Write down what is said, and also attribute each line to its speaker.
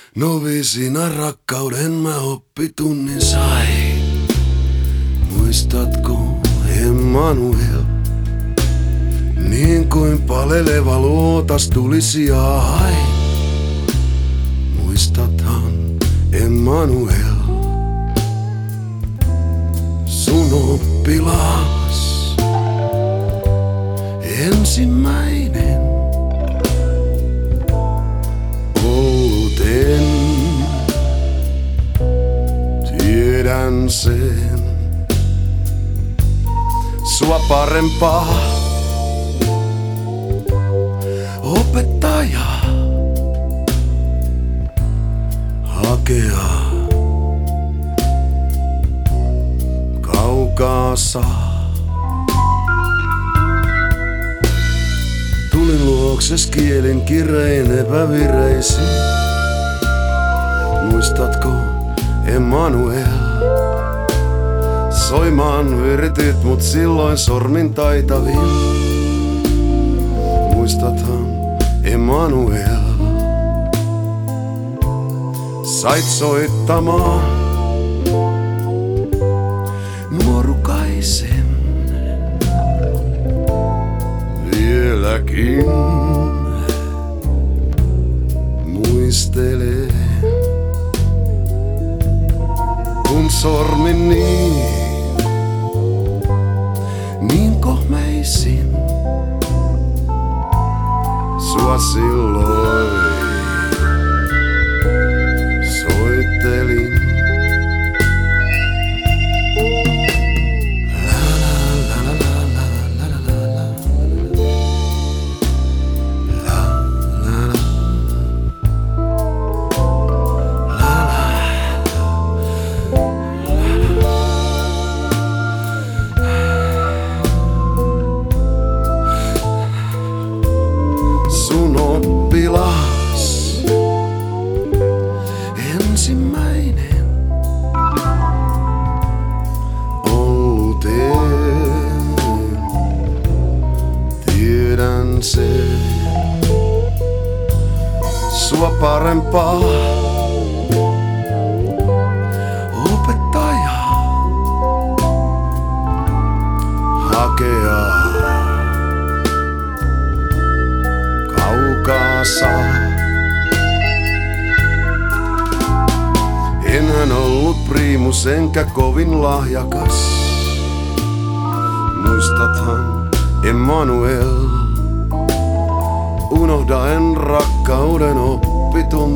Speaker 1: Noviisina rakkauden mä oppitunnin sain. Muistatko, Emmanuel? Niin kuin paleleva luotas tuli sijaan. Muistathan, Emmanuel? Sun oppilas ensimmäinen oluten. Tiedän sen, sua parempaa opettaja hakea. Kaukaa saa. Tulin luokses kielin kirein epävireisin. Muistatko, Emmanuel? Soimaan viritit mut silloin sormin taitavin. Muistathan, Emmanuel? Sait soittamaan nuorukaisen vieläkin muistelen, kun sormin niin kohmeisin sua silloin soittelin. Sun oppilas ensimmäinen oluten. Tiedän sen, sua parempaa opettaja hakea. Kaukaa saa. Enhän ollut priimus enkä kovin lahjakas. Muistathan, Emmanuel? Unohda en rakkauden oppitunnin.